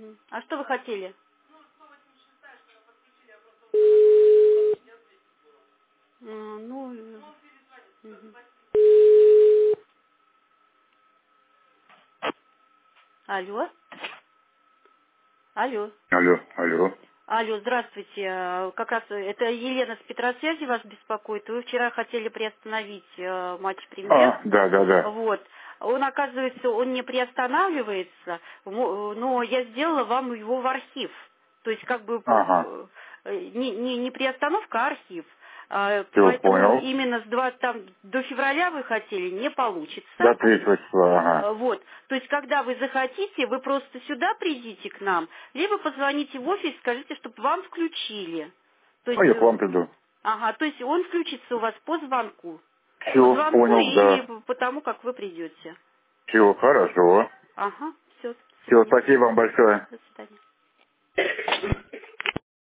А что вы хотели? Ну, мгм. Алло. Алло. Алло, алло. Алло, здравствуйте. Как раз это Елена с Петросвязи вас беспокоит. Вы вчера хотели приостановить матч премьер. Да, да, да. Вот. Он, оказывается, он не приостанавливается, но я сделала вам его в архив. То есть как бы Ага, не приостановка, а архив. все Поэтому понял. именно там, до февраля вы хотели, не получится. До 3 числа, ага. Вот. То есть, когда вы захотите, вы просто сюда придите к нам, либо позвоните в офис, скажите, чтобы вам включили. То А есть, я к вам приду. ага, то есть он включится у вас по звонку. По Все, звонку понял, или да. по тому, как вы придете. Все, хорошо. Ага, все, до Все, свидания. спасибо вам большое. До свидания.